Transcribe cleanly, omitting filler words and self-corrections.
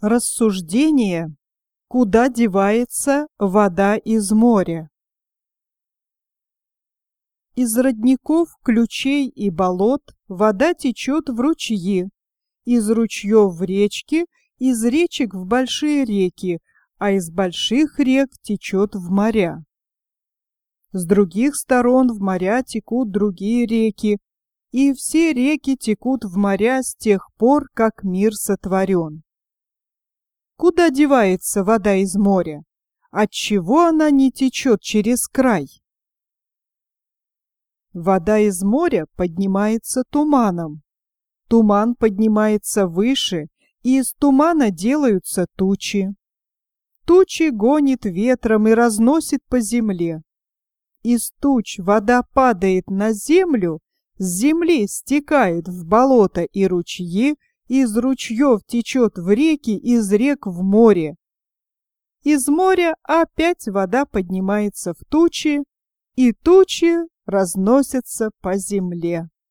Рассуждение. Куда девается вода из моря? Из родников, ключей и болот вода течет в ручьи, из ручьев в речки, из речек в большие реки, а из больших рек течет в моря. С других сторон в моря текут другие реки, и все реки текут в моря с тех пор, как мир сотворен. Куда девается вода из моря? Отчего она не течет через край? Вода из моря поднимается туманом. Туман поднимается выше, и из тумана делаются тучи. Тучи гонит ветром и разносит по земле. Из туч вода падает на землю, с земли стекает в болота и ручьи, из ручьев течет в реки, из рек в море. Из моря опять вода поднимается в тучи, и тучи разносятся по земле.